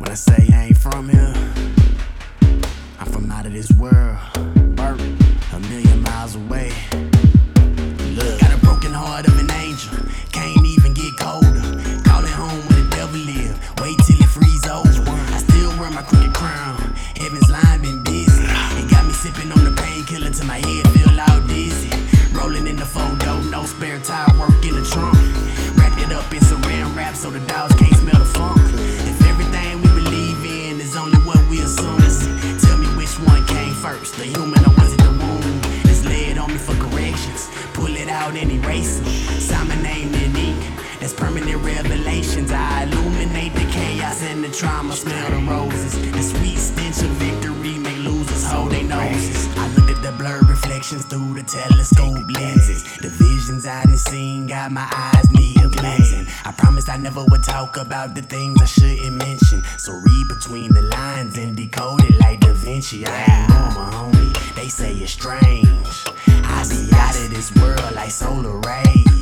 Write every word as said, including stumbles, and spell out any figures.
I say I ain't from here, I'm from out of this world, Burt, a million miles away. Look, got a broken heart of an angel, can't even get colder. Call it home where the devil live, wait till it freeze over. I still wear my crooked crown, heaven's line been busy. It got me sipping on the painkiller till my head feel all dizzy. Rolling in the photo, no spare tire, work in the trunk. Wrapped it up in saran wrap so the dogs can't smell the funk. If everything we believe in is only what we assume, tell me which one came first, the human or was it the womb? It's laid on me for corrections, pull it out and erase it. Sign my name in ink, that's permanent revelations. I illuminate the chaos and the trauma, smell the roses. The sweet stench of victory make losers hold their noses. I look at the blurred reflections through the telescope lenses. The visions I done seen got my eyes need cleansing. I promised I never would talk about the things I shouldn't mention, so read between the lines and decode it like Da Vinci. I ain't normal, homie, they say it's strange. I be out of this world like solar rays.